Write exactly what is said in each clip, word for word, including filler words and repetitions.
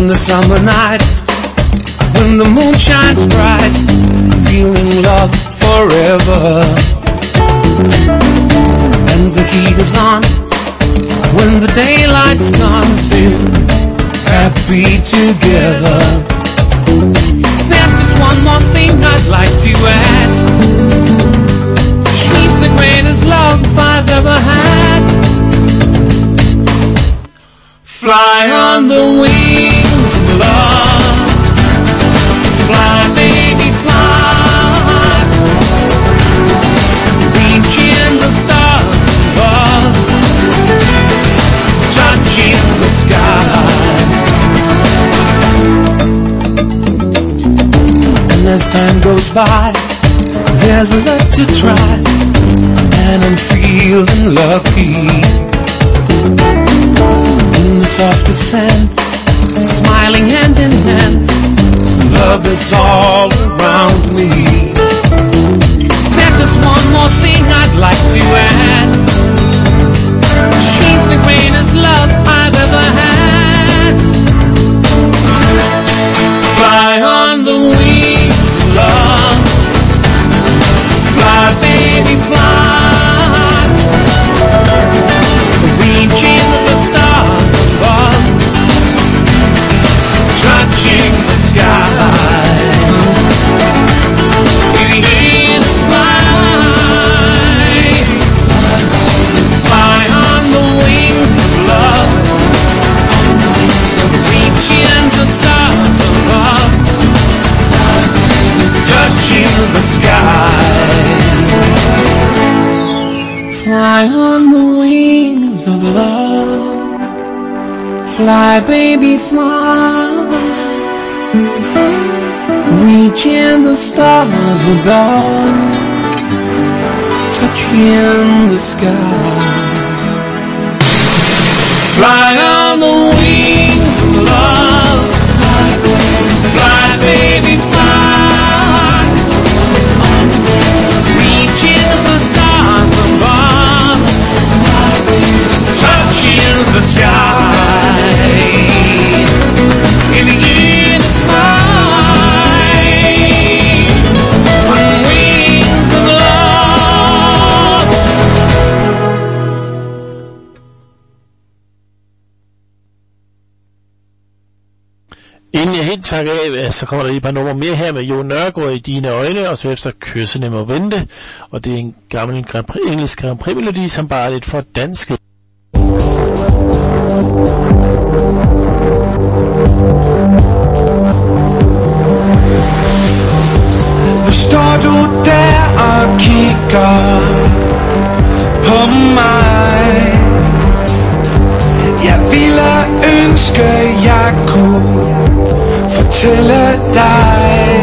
the summer nights, when the moon shines bright, I'm feeling love forever. And the heat is on, when the daylight's gone, still happy together. There's just one more thing I'd like to add. She's the greatest love I've ever had. Fly on the wings of love. Fly, baby, fly. Reaching the stars above, touching the sky. And as time goes by, there's a lot to try, and I'm feeling lucky. In the softest sand, smiling hand in hand, love is all around me. There's just one more thing I'd like to add. She's the greatest love I've ever had. Fly on the wings of love. Fly, baby, fly. Reaching the stars above, touching the sky. You hear the fly, fly on the wings of love, reaching the stars above, touching the sky. Fly on the wings of love. Fly, baby, fly. Reaching the stars above, touching the sky. Fly on the wings of love. Fly, baby, fly. Reaching the stars above, touching the sky. In the inner sky, on wings of love. Inden jeg helt takker af, så kommer der lige et par numre mere her med Jon Nørgaard i Dine Øjne, og så efter Kyssene må vente, og det er en gammel Grand Prix, engelsk Grand Prix melodi, som bare er lidt for dansk. Nu står du der og kigger på mig. Jeg ville ønske, jeg kunne fortælle dig,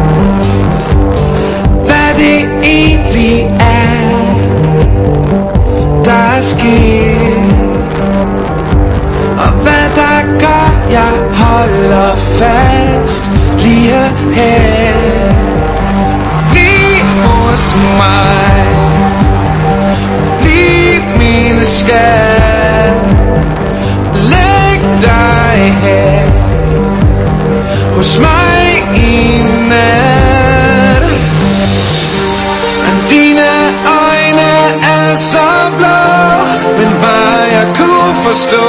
hvad det egentlig er, der er sket, og hvad der gør, jeg holder fast lige her, lige hos mig, lige min skat, læg dig her hos mig i nat. Dine øjne er så blå, men bare jeg kunne forstå,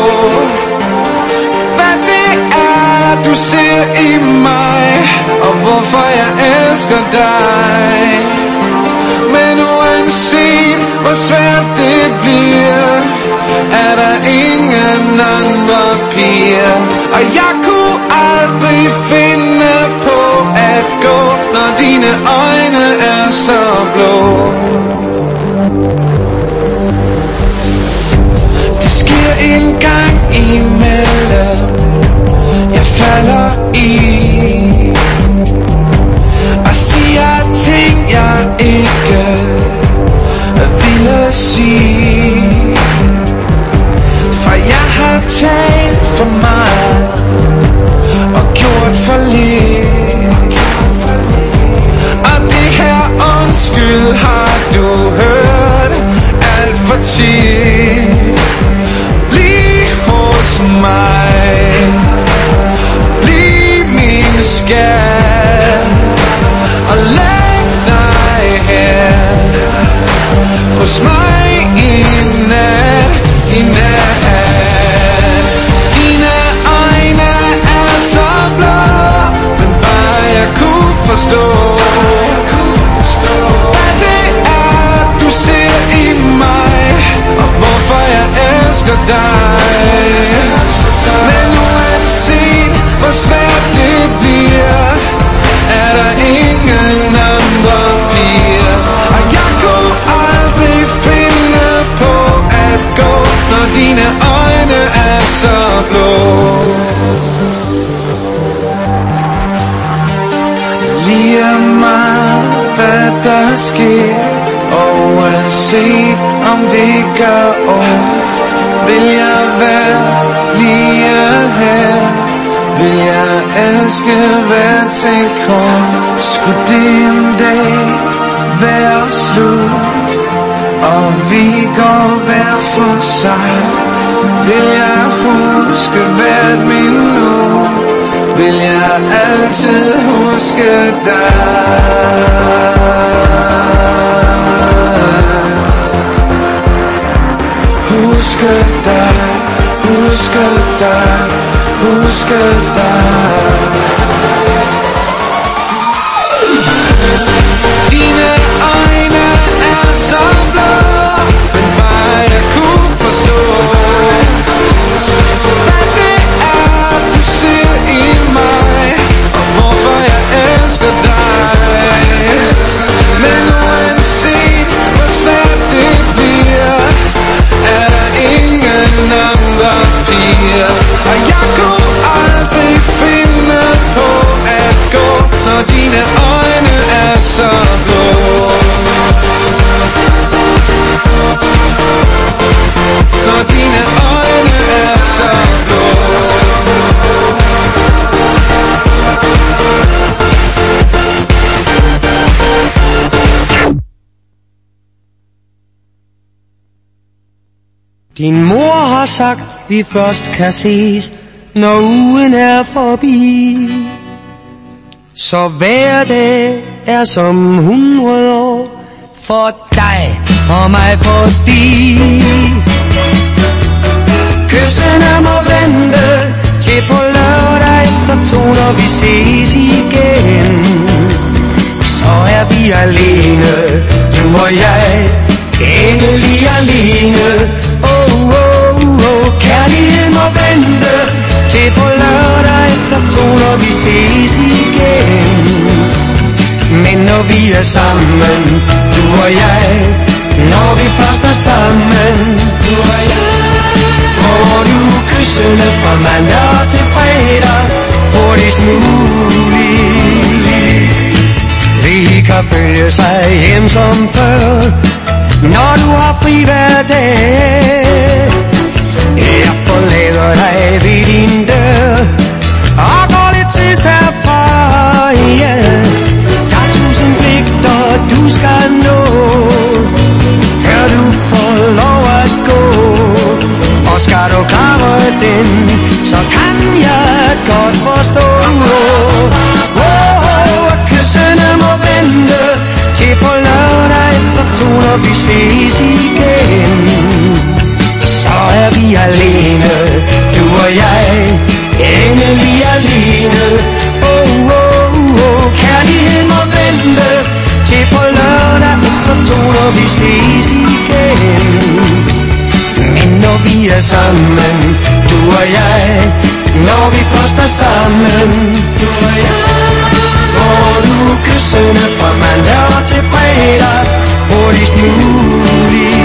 hvad det er, du ser i mig, og hvorfor jeg elsker dig. Men uanset hvor svært det bliver, er der ingen andre piger, og jeg kunne aldrig finde på at gå, når dine øjne er så blå. Det sker en gang imellem, jeg falder i og siger ting jeg ikke ville sige, for jeg har talt for meget og gjort for lidt, og det her undskyld har du hørt alt for tit. Bliv hos mig, hos mig i nat, i nat. Dine øjne er så blå, men bare jeg kunne forstå hvad det er du ser i mig, og hvorfor jeg elsker dig. Men uanset hvor svært det bliver, er der ingen andre piger. Og jeg kunne aldrig finde på at gå, når dine øjne er så blå. Lige meget hvad der sker, og uanset om det gør ondt, vil jeg være lige her. Vil jeg elske hver sekund. Skulle det en dag være slut, og vi går hver for sig, vil jeg huske hvert minut, vil jeg altid huske dig. Huske dig, huske dig, huske dig. Dine øjne er så blå, men bare jeg kunne forstå hvad det er du ser i mig, og hvorfor jeg elsker dig. Men uanset hvor svært det bliver, er der ingen andre piger. Og jeg kunne aldrig finde på at gå, når dine øjne er så blå. Når dine øjne er så blå. Din mor har sagt, vi først kan ses, når ugen er forbi. Så hver dag er som hundrede år for dig og mig, fordi kyssene må vente til på lørdag efter to, når vi ses igen. Så er vi alene, du og jeg, endelig alene. Oh, oh, oh, kærlighed må vente til på lørdag efter to, når vi ses igen. Men når vi er sammen, du og jeg, når vi først er sammen, du og jeg, får du kyssene fra mandag til fredag, hurtigst muligt. Vi kan følge sig hjem som før, når du har fri hver dag. Jeg forlader dig ved din dør og går lidt sidst herfra, yeah. Der er tusind pligter du skal nå, før du får lov at gå. Og skal du klare den, så kan jeg godt forstå. Oh, oh, kyssene må vente til på lørdag efter to, når vi ses igen. Så er vi alene, du og jeg, endelig alene. Oh, oh, oh, kærlighed må vente til på lørdag efter to, når vi ses igen. Men når vi er sammen, du og jeg, når vi først er sammen, du og jeg, får du kyssene fra mandag til fredag, hurtigst muligt.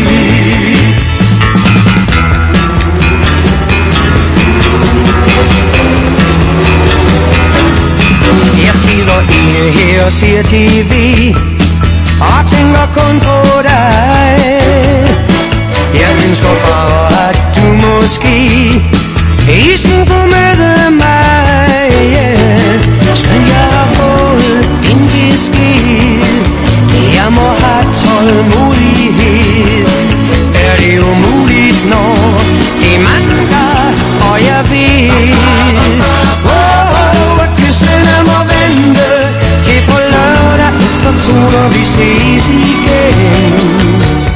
Jeg sidder inde her og ser tv og tænker kun på dig. Jeg ønsker bare, at du måske i smukker med mig, yeah. Skal jeg have fået din besked? Jeg må have tålmodighed. Er det umuligt, når det er mandag, og jeg ved, oh, at kyssene må vente til på lørdag efter to, når vi ses igen.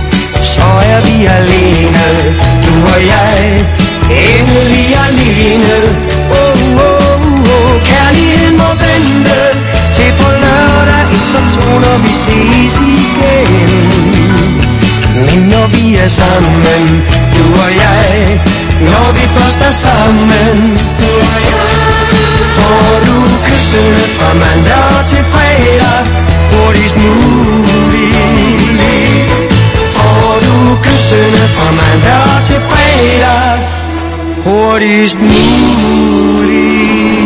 er sammen, du og jeg. Når vi først er sammen, du og jeg. Får du kyssene fra mandag til fredag, hurtigst muligt. Får du kyssene fra mandag til fredag, hurtigst muligt.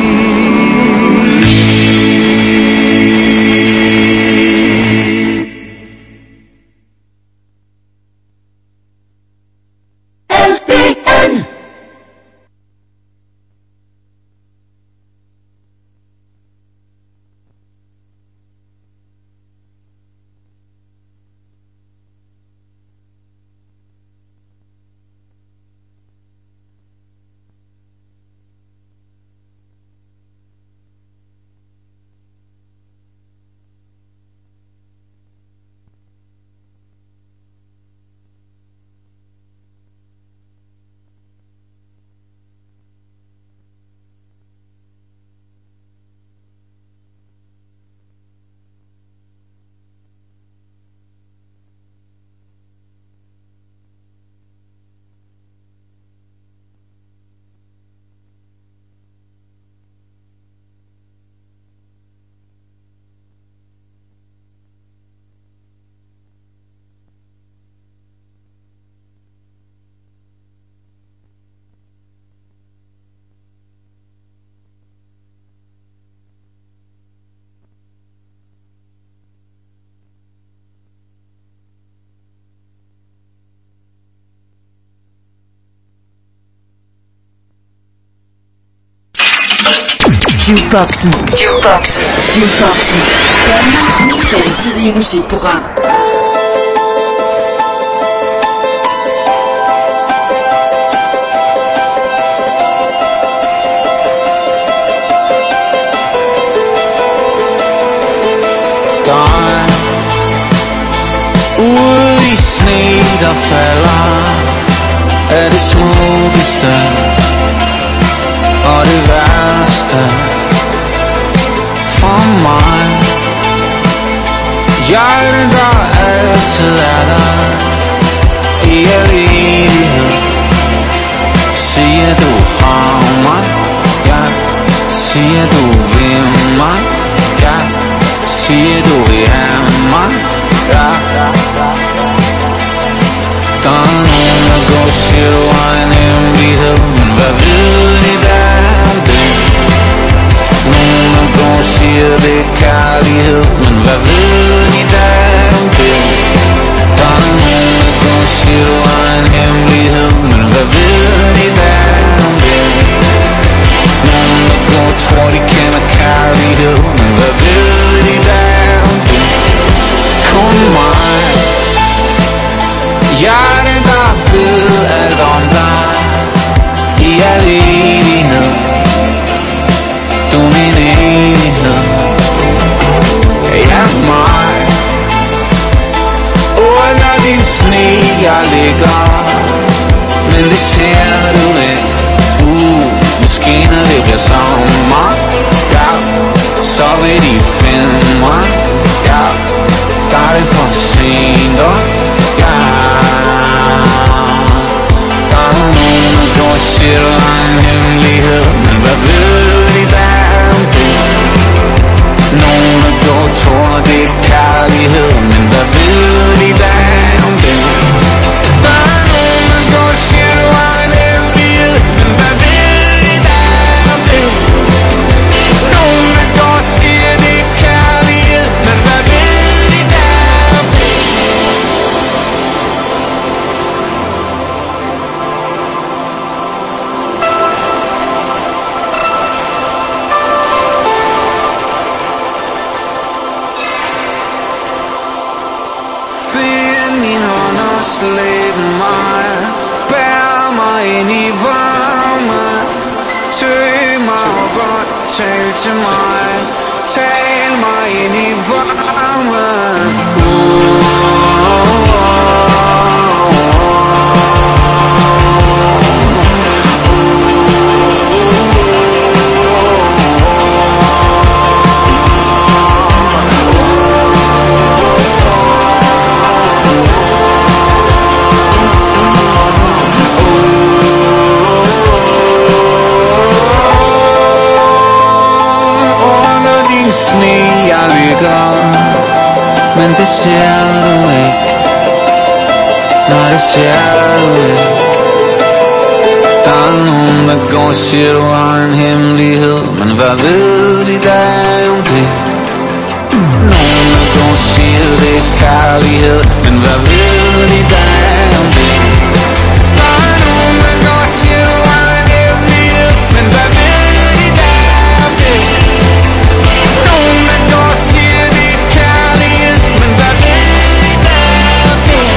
Jukeboxen, Jukeboxen, Jukeboxen. Danmarks mest alsidige musikprogram. Der ude i sne, der falder, er det smukkeste og det værste for mig. Jeg der altid er der i evighed. Siger du har mig, ja. Siger du vil mig, ja. Siger du vil have mig, ja. Der er nogen der går, siger du har en hemmelighed, men hvad ved de der om det? Nogen der går, siger det er kærlighed, men hvad ved de der om det? Der er nogen der går, siger du har en hemmelighed, men hvad ved de der om det? Nogen der går, tror de kender kærlighed, men hvad ved de der om det? Kun mig, jeg er den der ved alt om dig i al evighed. Du er min enighed, ja mig. Under din sne jeg ligger, men det ser du ikke. Uh, måske når det bliver sommer, ja, så vil de finde mig, ja. Der er det for sent, og ja. Der er nogen der går, siger du har en hemmelighed, men hvad ved de der om det? Nogen der går, tror det er kærlighed, men hvad ved de der om det? Der er nogen der går, siger du har en hemmelighed, men hvad ved de der om det? Nogen der går, siger det er kærlighed, men hvad ved de der om det? Find min hånd og slæb mig, bær mig ind i varme. Tøg mig op og tal til mig, tal mig ind i varme. meant to share the lake, not to share the lake. Der er nogen, der går og siger, du har en hemmelighed, men hvad ved de der om det? Nogen, der går og siger, det er kærlighed, men hvad ved de der om det? Der er nogen, der går og siger, du har en hemmelighed, men hvad ved de der om det? Nogen, der går og siger, det er kærlighed, men hvad ved de der om det?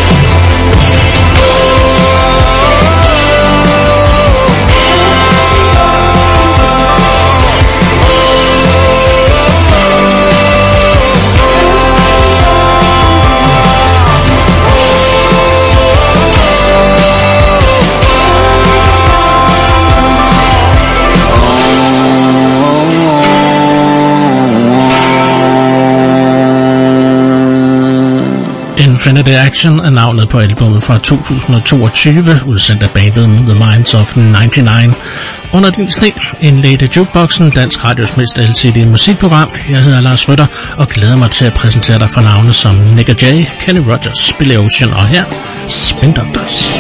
Infinity Action er navnet på albumet fra to tusind og toogtyve, udsendt af bandet The Minds of nioghalvfems. Under din sne indledte Jukeboxen, Dansk Radios mest alsidige musikprogram. Jeg hedder Lars Rytter og glæder mig til at præsentere dig for navne som Nick J, Kenny Rogers, Billy Ocean og her Spin Doctors.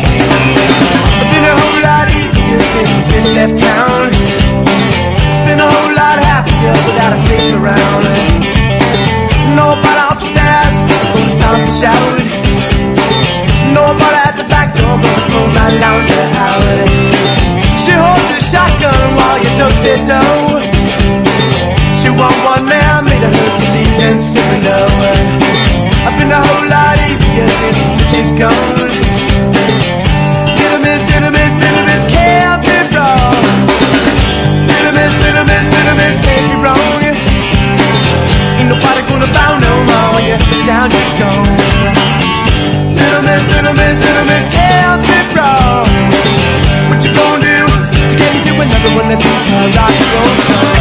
Nobody upstairs gonna stop and shout. Nobody at the back door gonna throw my lounger out. She holds a shotgun while you ducks it dough. She want one man, made a Hercules and Cyrano. I've been a whole lot easier since she's gone. Little miss, little miss, little miss, can't be wrong. Little miss, little miss, little miss, can't be wrong. Ain't nobody gonna bow no more when you sound is gone. Little miss, little miss, little miss, can't be wrong. What you gonna do to get into another one of these rock and roll songs?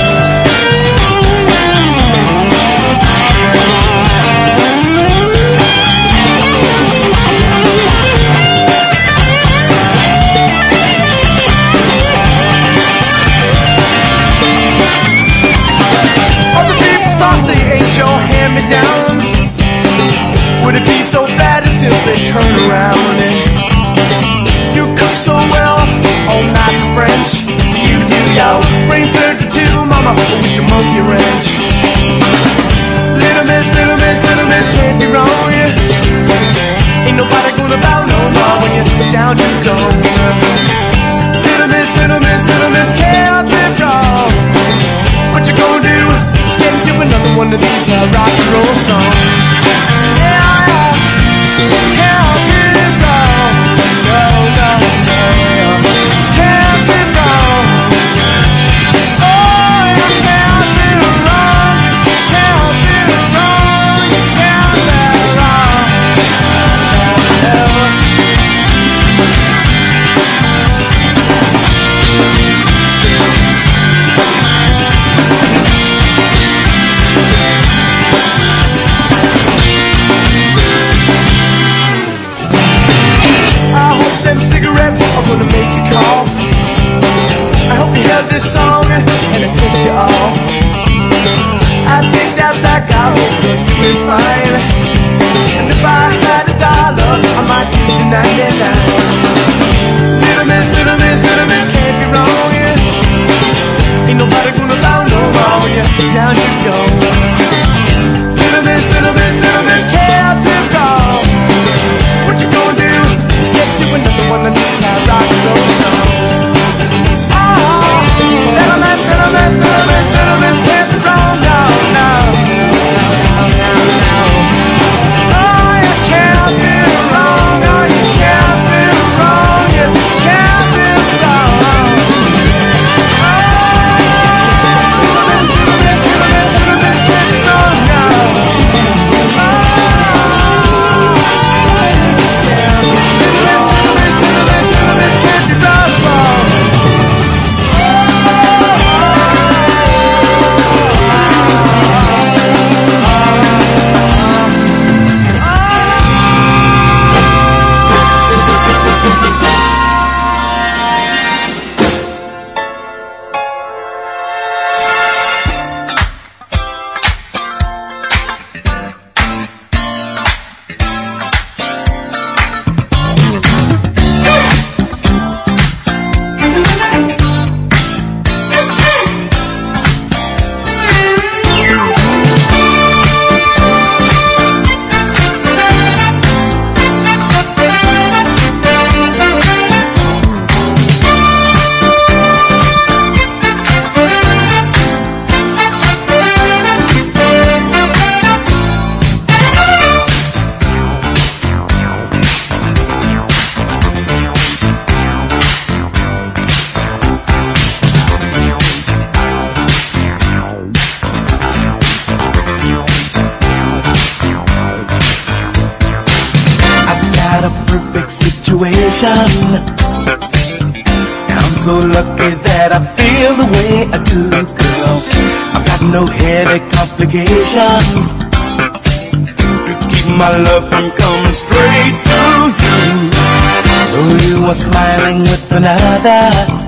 Saucy ain't your hand-me-downs. Would it be so bad to simply turn around and you cook so well, all nice and French. You do your brain surgery too, mama, with your monkey wrench. Little miss, little miss, little miss, can't be wrong, yeah. Ain't nobody gonna bow no more when you sound you gone. Little miss, little miss, little miss, can't be wrong. What you gonna do? Get into another one of these uh, rock and roll songs. Yeah, yeah, can't be wrong. No, no, no, can't be wrong. Oh, you can't be wrong. Can't be wrong. Can't be wrong. Ever. sensation. And I'm so lucky that I feel the way I do, girl. I've got no headache complications to keep my love from coming straight to you. Though you are smiling with another,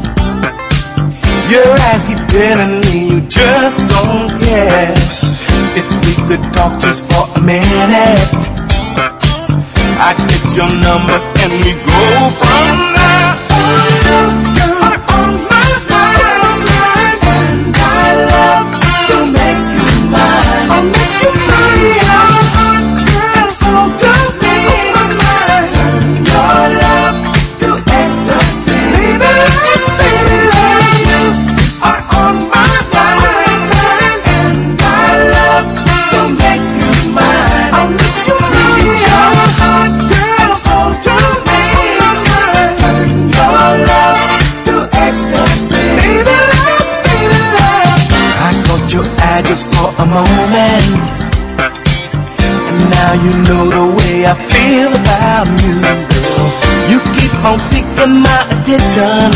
your eyes keep telling me you just don't care. If we could talk just for a minute, I'd get your number and we go from there. Oh, you're on my mind, and I love to make you mine. I'll make you mine. Your heart, girl, so to me. Turn your love to ecstasy. Baby, baby, you are on my mind, and I love to make you mine. I'll make you mine. Your heart, girl, so to me. Turn your love to ecstasy. Baby, love, baby, love. I caught your eye just for a moment, and now you know the way I feel about you, girl. You keep on seeking my attention.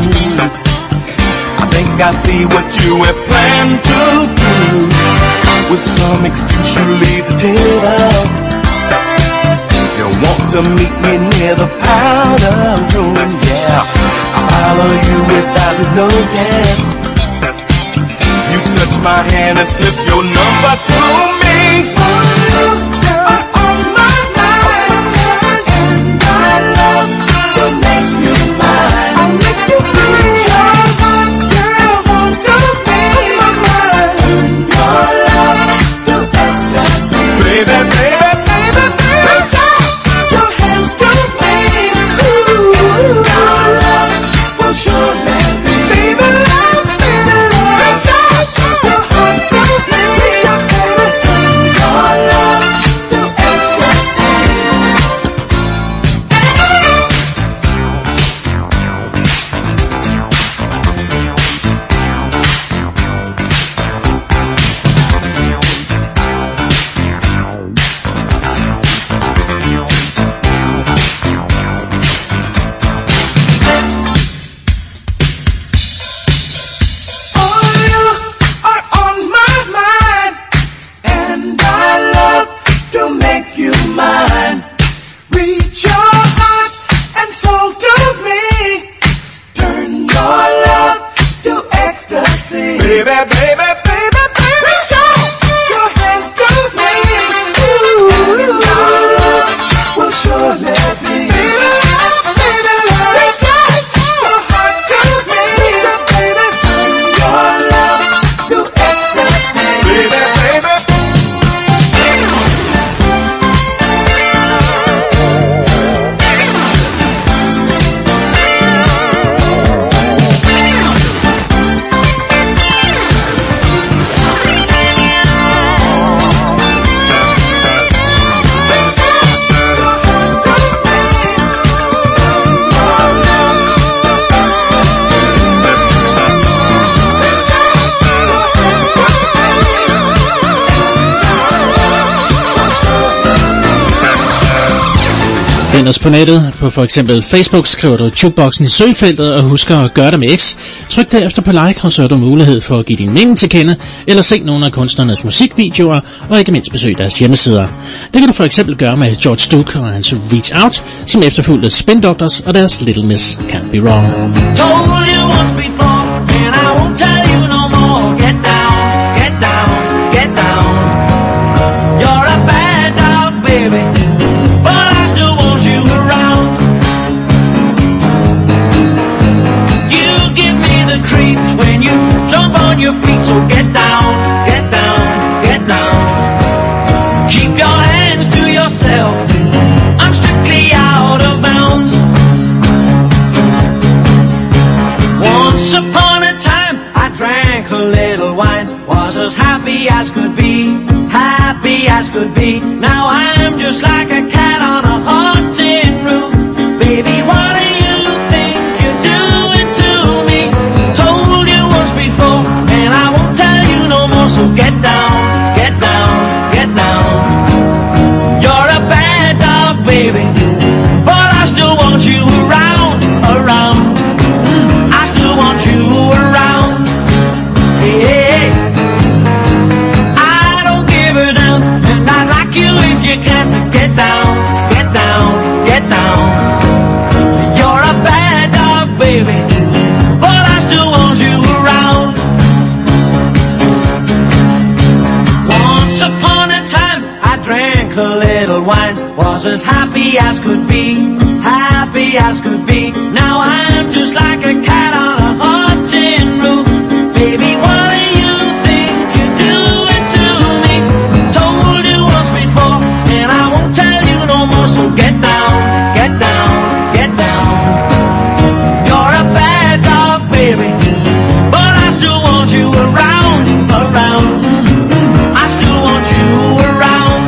I think I see what you have planned to do. With some excuse you leave the table. You want to meet me near the powder room, yeah. I'll follow you without this notice. You touch my hand and slip your number to me. You are on my mind, and I love to make you mine. I'll make you mine. Your heart, girl, so to me. Turn your love to ecstasy. Baby, baby, baby, baby, your hands to me. Ooh, your love will surely be. Baby, love, baby, love, your heart to me. Turn your love to ecstasy. Oh, you are on my mind, and I love to make you mine. Reach your heart and soul to me. Turn your love to ecstasy. Baby, baby, baby, baby, your hands to me. Ooh, your love will surely be. Baby, baby, reach your heart to me. Baby, turn your love to ecstasy. Baby, baby. Find os på nettet. På for eksempel Facebook skriver du Jukeboxen i søgefeltet og husker at gøre det med X. Tryk derefter på like, og så har du mulighed for at give din mening til kende, eller se nogle af kunstnernes musikvideoer, og ikke mindst besøge deres hjemmesider. Det kan du for eksempel gøre med George Duke og hans Reach Out, som efterfulgte Spin Doctors og deres Little Miss Can't Be Wrong. Told you once before, and I won't tell you no more. Get down, get down, get down. You're a bad dog, baby, but I still want you around. You give me the creeps when you jump on your feet, so get down, get down, get down. Keep your hands to yourself, I'm strictly out of bounds. Once upon a time I drank a little wine, was as happy as could be, happy as could be. Now I'm just like a cat on a haunted roof. Baby, what do you think you're doing to me? Told you once before, and I won't tell you no more, so get down, get down, get down. You're a bad dog, baby, but I still want you around. was as happy as could be, happy as could be. Now I'm just like a cat on a hot tin roof. Baby, what do you think you're doing to me? Told you once before, and I won't tell you no more. So get down, get down, get down. You're a bad dog, baby, but I still want you around, around. I still want you around.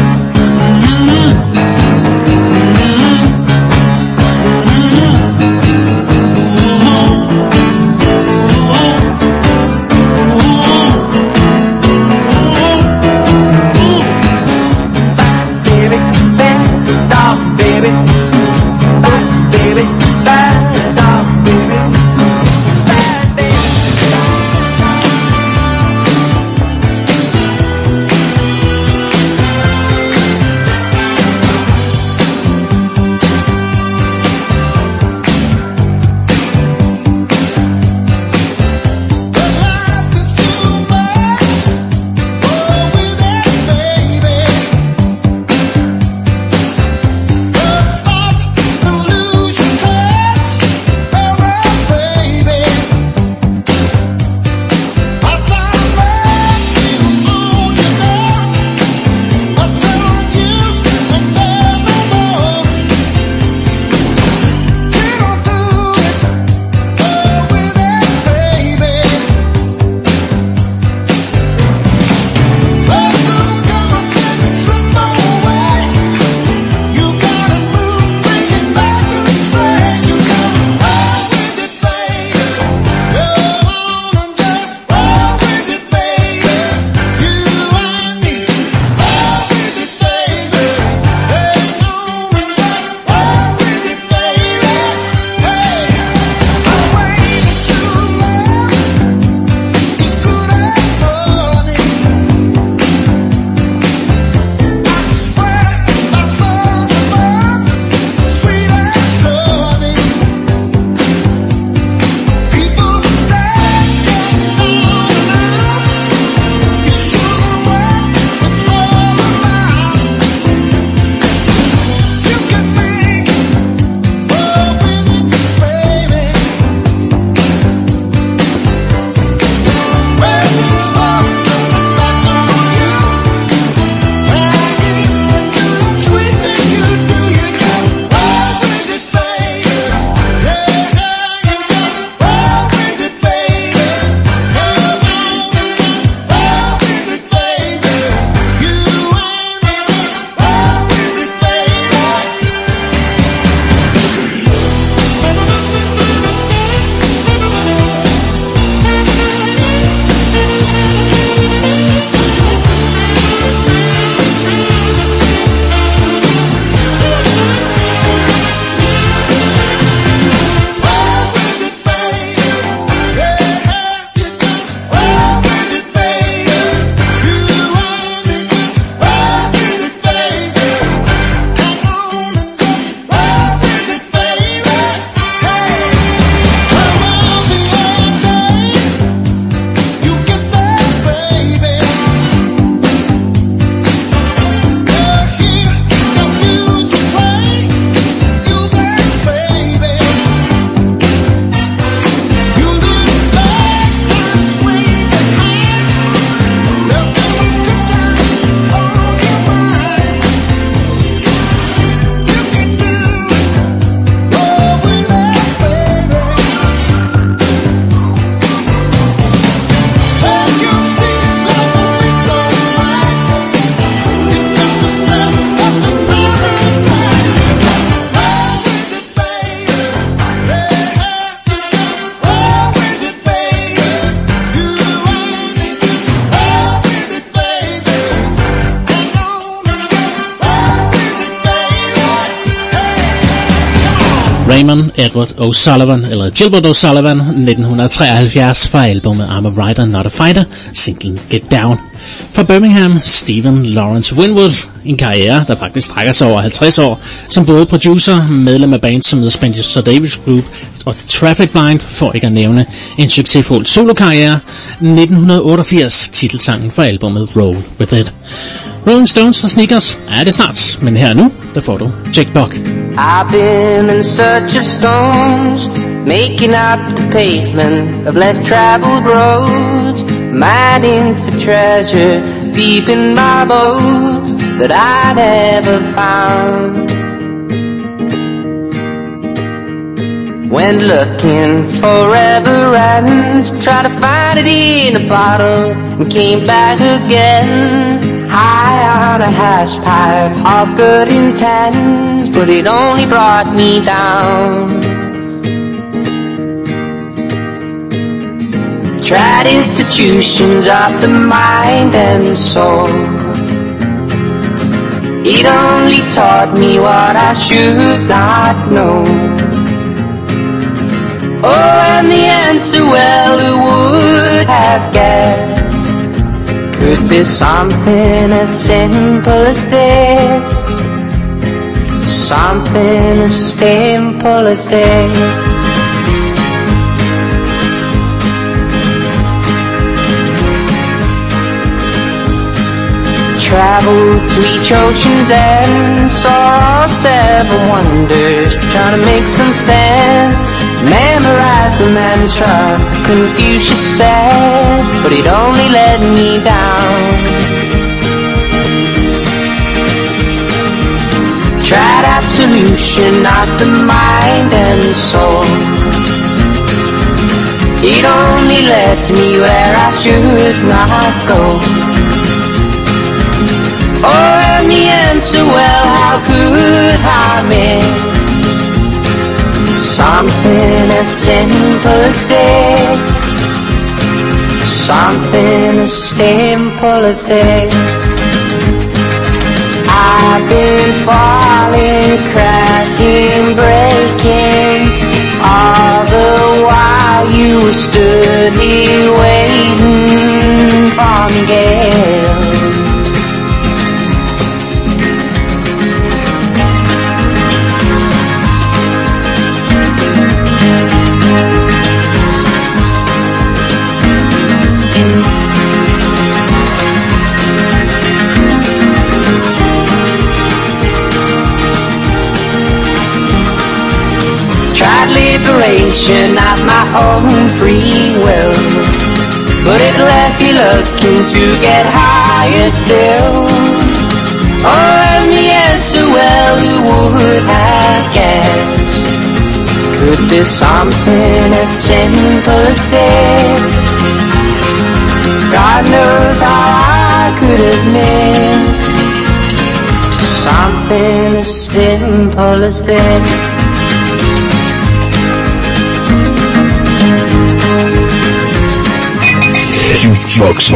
Raymond Edward O'Sullivan, eller Gilbert O'Sullivan, nitten treoghalvfjerds fra albumet I'm a Writer Not a Fighter, singlen Get Down. Fra Birmingham, Stephen Lawrence Winwood, en karriere, der faktisk strækker sig over halvtreds år, som både producer, medlem af bands som The Spencer Davis Group, og The Traffic Light, for ikke at nævne en succesfuld solokarriere, nitten otteogfirs, titelsangen for albumet Roll With It. Rolling Stones og Sneakers er det snart, men her nu, der får du Jake Buck. I've been in search of stones, making up the pavement of less traveled roads, mining for treasure deep in my bones that I never found. Went looking forever and tried to find it in a bottle and came back again, high on a hash pipe of good intent, but it only brought me down. Tried institutions of the mind and soul, it only taught me what I should not know. Oh, and the answer, well, who would have guessed, could be something as simple as this, something as simple as this. Traveled to each ocean's end, saw seven wonders, trying to make some sense. Memorized the mantra Confucius said, but it only let me down. Tried absolution of the mind and soul, it only led me where I should not go. Oh, and the answer, well, how could I miss something as simple as this, something as simple as this. I've been falling, crashing, breaking, all the while you stood here waiting for me again. Liberation of my own free will, but it left me looking to get higher still. Oh, and the answer, well, who would have guessed, could be something as simple as this. God knows how I could have missed something as simple as this. Jukebox.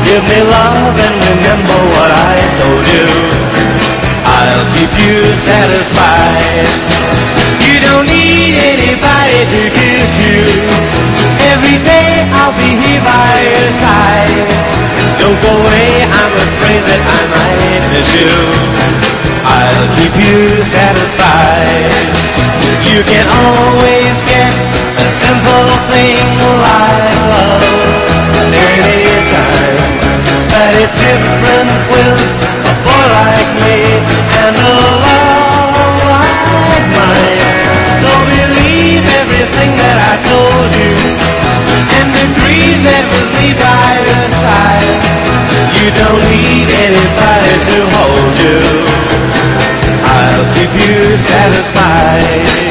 Give me love and remember what I told you. I'll keep you satisfied. You don't need anybody to kiss you. Every day I'll be here by your side. Don't go away, I'm afraid that I might miss you. I'll keep you satisfied. You can always get a simple thing like love at any time. But it's different with a boy like me and a love like mine. So believe everything that I told you and agree that with me by your side. You don't need anybody to hold you. I'll keep you satisfied.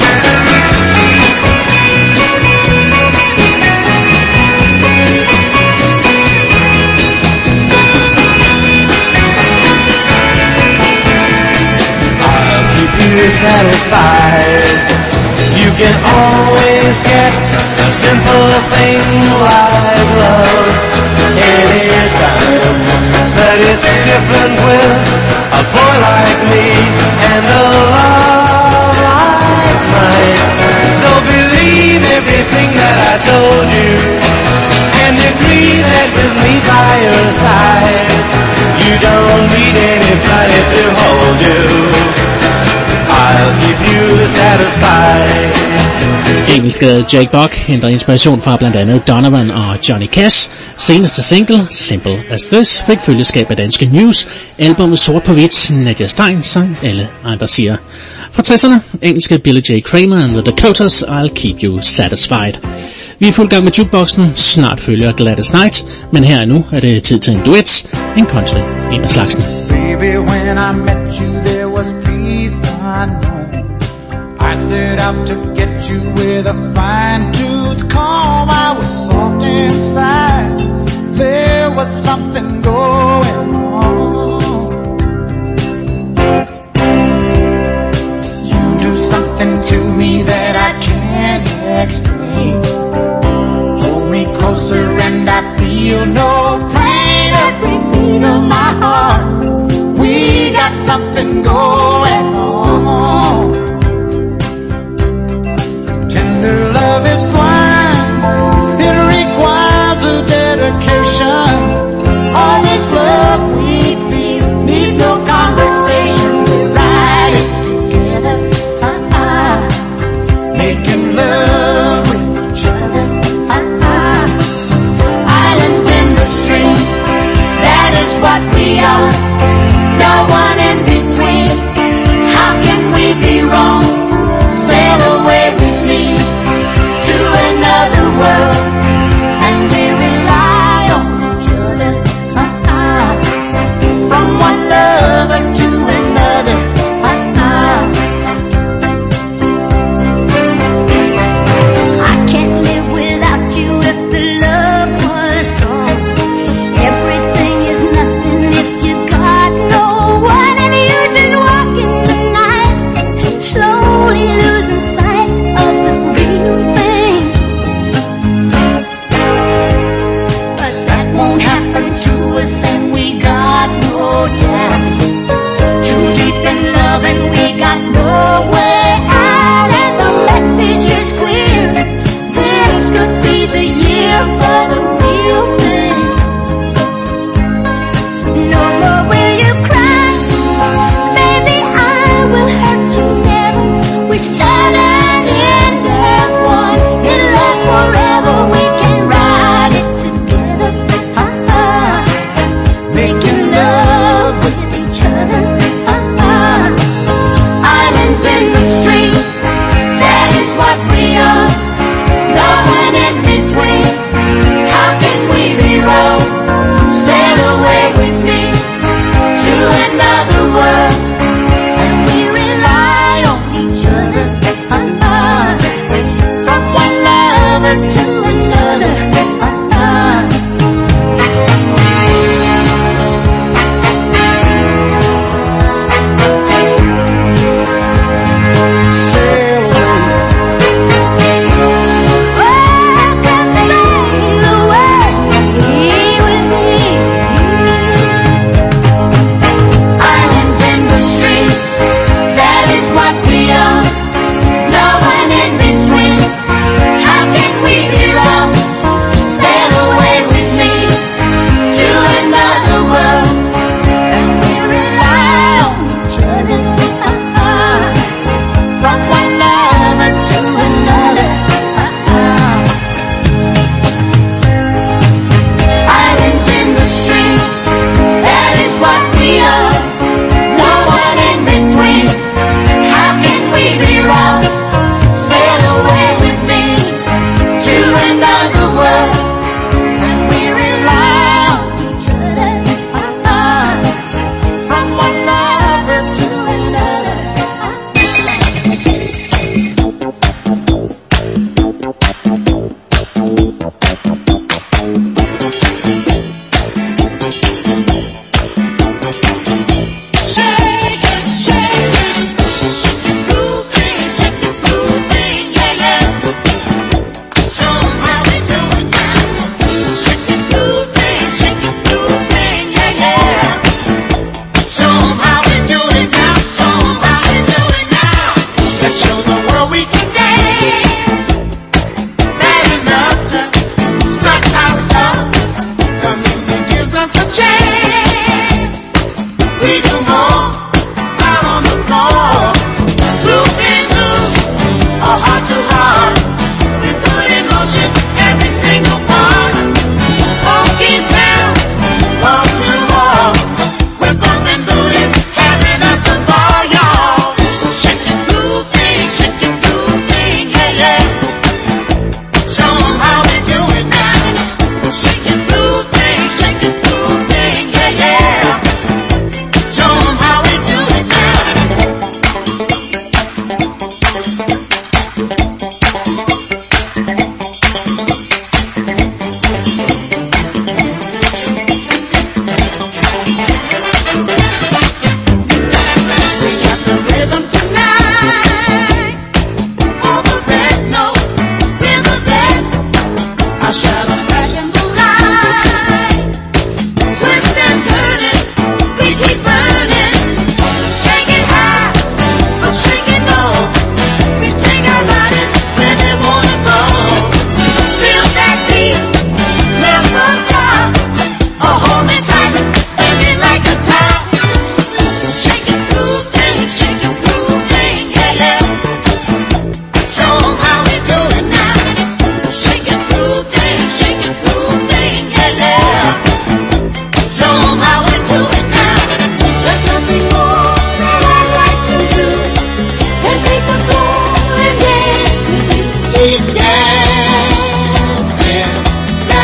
Satisfied. You can always get a simple thing like love anytime. But it's different with a boy like me and a love like mine. So believe everything that I told you and agree that with me by your side, you don't need anybody to hold you. I'll keep you satisfied. Engelske Jake Buck henter inspiration fra blandt andet Donovan og Johnny Cash. Seneste single, Simple As This, fik følgeskab af danske News. Albummet Sort på hvidt, Nadia Stein, som alle andre siger. Fra tresserne, engelske Billy J. Kramer and the Dakotas, I'll Keep You Satisfied. Vi er fuld gang med jukeboxen, snart følger Gladys Knight, men her nu er det tid til en duet, en country, en af slagsen. Baby, when I met you, there was peace unknown. I set out to get you with a fine-tooth comb. I was soft inside. There was something going on. You do something to me that I can't explain. Hold me closer and I feel no pain. Every beat of my heart, we got something going on. Tender love is blind, it requires a dedication. All this love we feel needs no conversation. We ride it together, uh-uh, making love with each other, uh-uh. Islands in the stream, that is what we are. No one in between.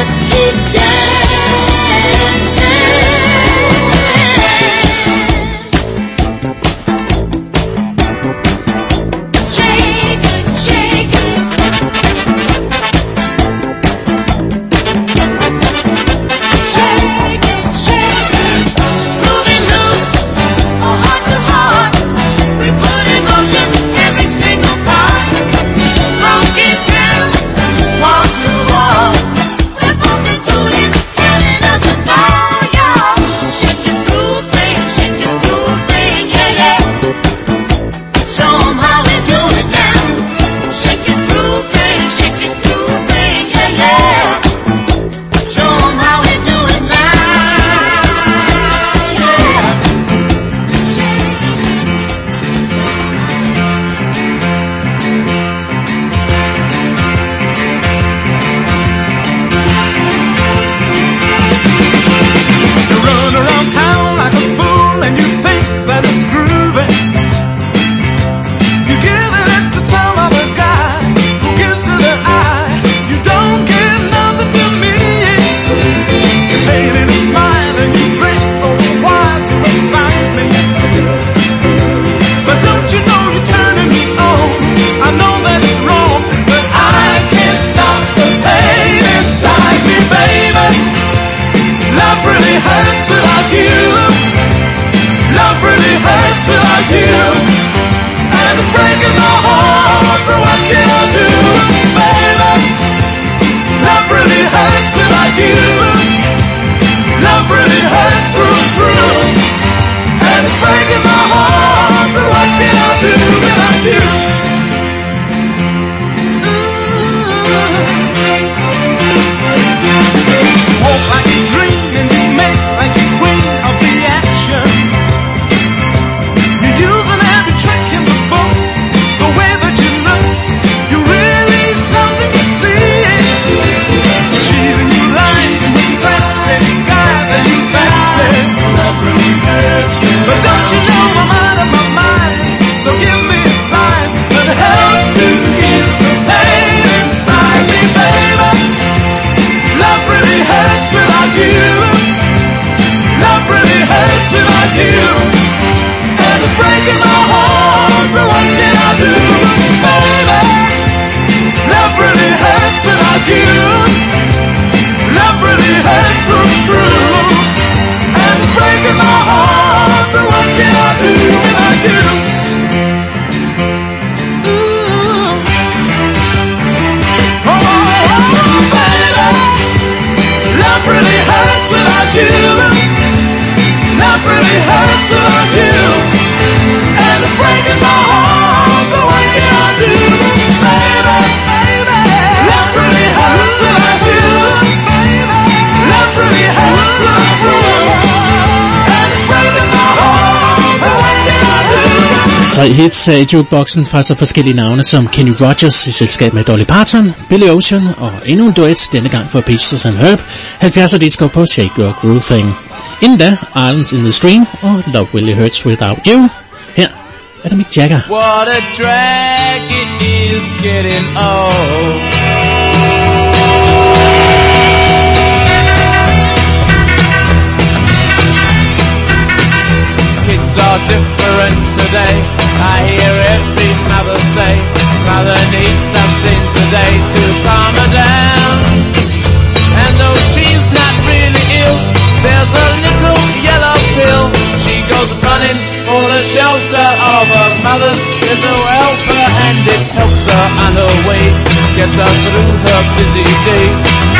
let's keep dancing. Shake it, shake it. Shake it, shake it. Moving loose, or heart to heart. We put in motion every single part. Funky sound, wall to wall. We're bumping booties, telling us to fall, y'all. Shake your cool thing, shake your cool thing, yeah, yeah. Show 'em how we do it now. Shake your cool thing, shake your cool thing, yeah, yeah. Show 'em how we do it now, yeah. You run around town like a fool and you think that it's groovy. You're giving it to some other guy who gives it an eye. You don't give nothing to me. You're fading and smiling, you dress so wild to excite me. But don't you know you're turning me on? I know that it's wrong, but I can't stop the pain inside me, baby. Love really hurts without you. Love really hurts without you. And it's breaking my heart, but what can I do, baby? Love really hurts without you. Love really hurts through and through. And it's breaking my heart, but what can I do without you? You walk like a dream and you make like a queen of the action. You're using every trick in the book. The way that you look, you're really something to see. Cheating, you lying, you classic guys and you fancy. Love really hurts, but don't you know I'm out of my mind? So give me a sign that help to ease the pain inside me, baby. Love really hurts without you. Love really hurts without you. And it's breaking my heart, but what can I do, baby? Love really hurts without you. Love really hurts through and through. And it's breaking my heart, but what can I do without you? Ooh. Oh, baby. Love really hurts without you. Love really hurts without you. And it's breaking my heart, but what can I do, baby, baby? Love really hurts without you. Love really hurts without you. And it's breaking my heart, but what can I do? Tre hits af jukeboxen fra så forskellige navne som Kenny Rogers i selskab med Dolly Parton, Billy Ocean og endnu en duet, denne gang for Peaches and Herb, halvfjerdser disco på Shake Your Groove Thing. Inden da, Islands in the Stream og Love Really Hurts Without You. Her er det Mick Jagger. What a drag it is getting old. Kids are different today. I hear every mother say, mother needs something today to calm her down. And though she's not really ill, there's a little yellow pill. She goes running for the shelter of her mother's little helper, and it helps her on her way, gets her through her busy day.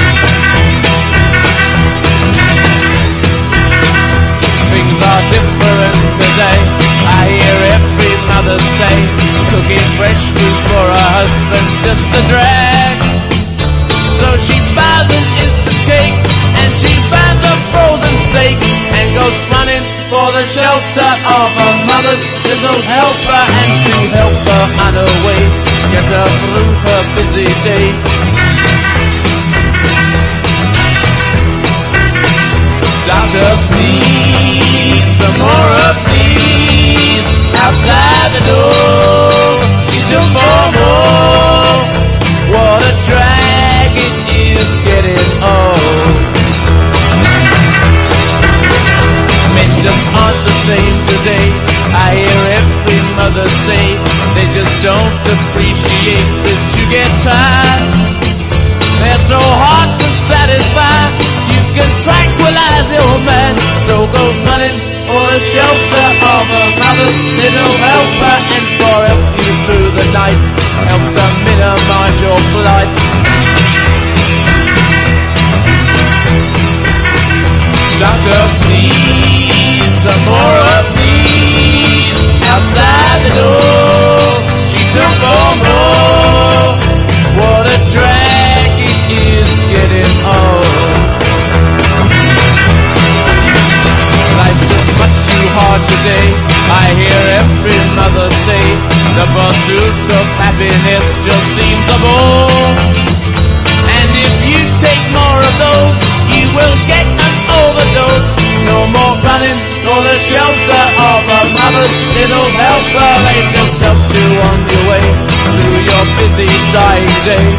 Things are different today. I hear every mother say, cooking fresh food for her husband's just a drag. So she buys an instant cake, and she buys a frozen steak, and goes running for the shelter of her mother's little helper, and to help her on her way, get her through her busy day. Doctor, please, some more, please, outside the door, she took for more. What a drag it is getting old. so hard to satisfy. You can tranquilize your man, so go running for the shelter of another's little helper, and for help you through the night, help to minimize your flight. Doctor, please, some more of these. Outside the door, she took on more. What a drag it is getting old. Life's just much too hard today. I hear every mother say the pursuit of happiness just seems a bore. And if you take more of those, you will get an overdose. No more running for the shelter of a mother's little helper. They just help you on your way through your busy dying day.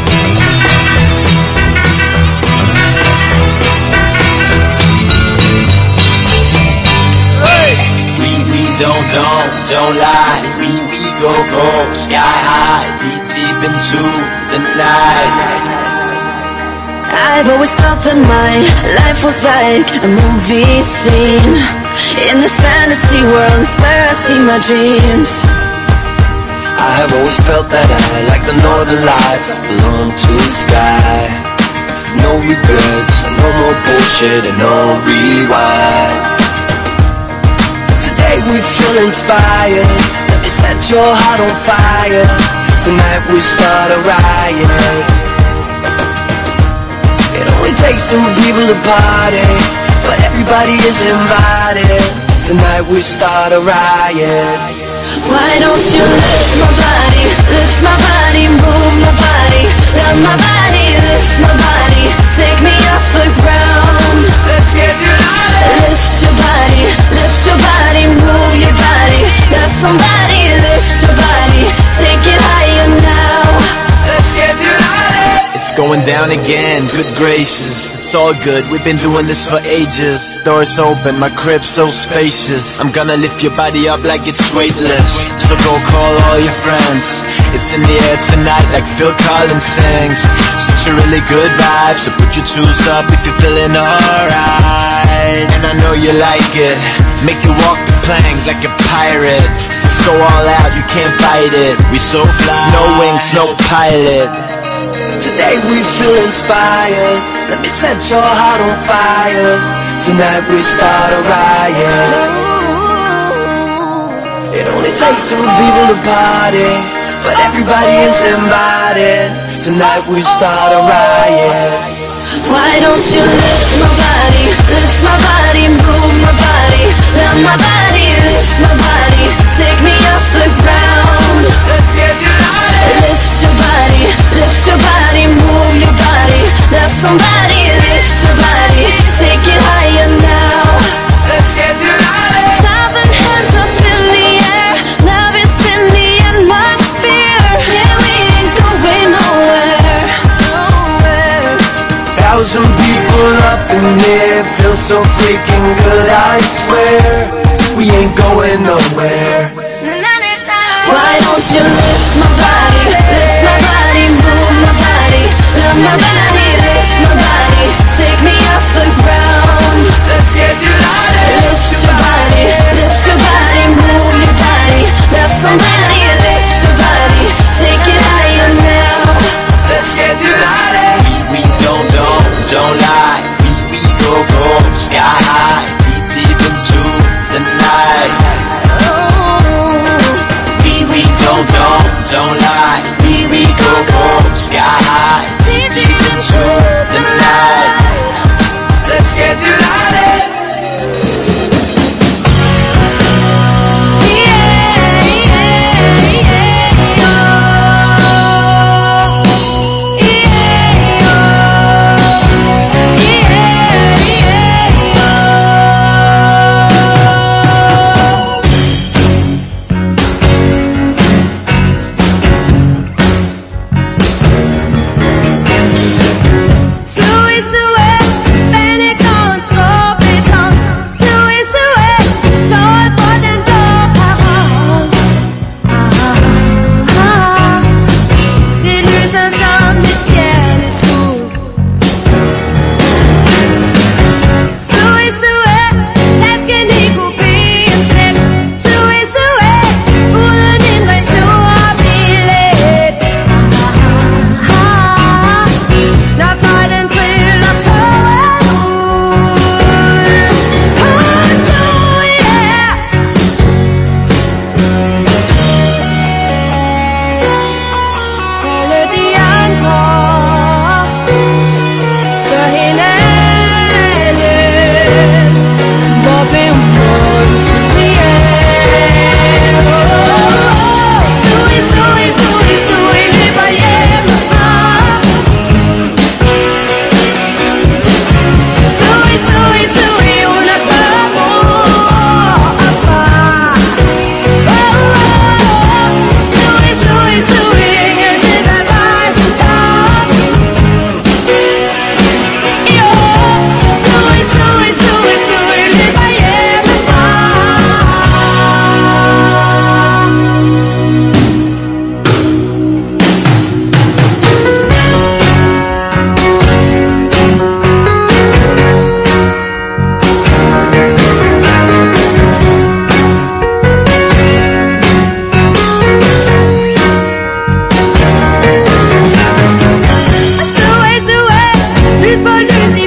Hey! We, we don't, don't, don't lie. We, we go, go, sky high, deep, deep into the night. I've always felt that my life was like a movie scene. In this fantasy world is where I see my dreams. I have always felt that I, like the northern lights, belong to the sky. No regrets, no more bullshit and no rewind. Today we feel inspired. Let me set your heart on fire. Tonight we start a riot. It only takes two people to party, but everybody is invited. Tonight we start a riot. Why don't you lift my body, lift my body, move my body, love my body, lift my body, take me off the ground. Let's get united. Lift your body, lift your body, move your body, love somebody, lift your body, take it higher now. Let's get united. It's going down again, good gracious. It's all good, we've been doing this for ages. Doors open, my crib's so spacious. I'm gonna lift your body up like it's weightless. So go call all your friends. It's in the air tonight like Phil Collins sings. Such a really good vibe, so put your shoes up if you're feeling alright. And I know you like it, make you walk the plank like a pirate. Just go all out, you can't fight it. We so fly, no wings, no pilot. Today we feel inspired. Let me set your heart on fire. Tonight we start a riot. It only takes two people to party, but everybody is invited. Tonight we start a riot. Why don't you lift my body, lift my body, move my body, love my body, lift my body, take me off the ground. Let's get united. Lift your body, lift your body, move your body, love somebody, lift your body, take it higher now. Let's get united. Thousand hands up in the air, love is in the atmosphere, yeah we ain't going nowhere, nowhere. Thousand people up in here, feel so freaking good, I swear. We ain't going nowhere. Why don't you lift my body, lift my body, move my body, love my body, lift my body, take me off the ground. Let's get united. Lift your body, lift your body, move your body, love somebody, lift your body, take it higher now. Let's get united. We, we don't, don't, don't lie. We, we go, go, sky high, deep, deep into the night. Don't, don't, don't lie. We, we go, go, sky high, deep, deep into the night. Let's get united. for this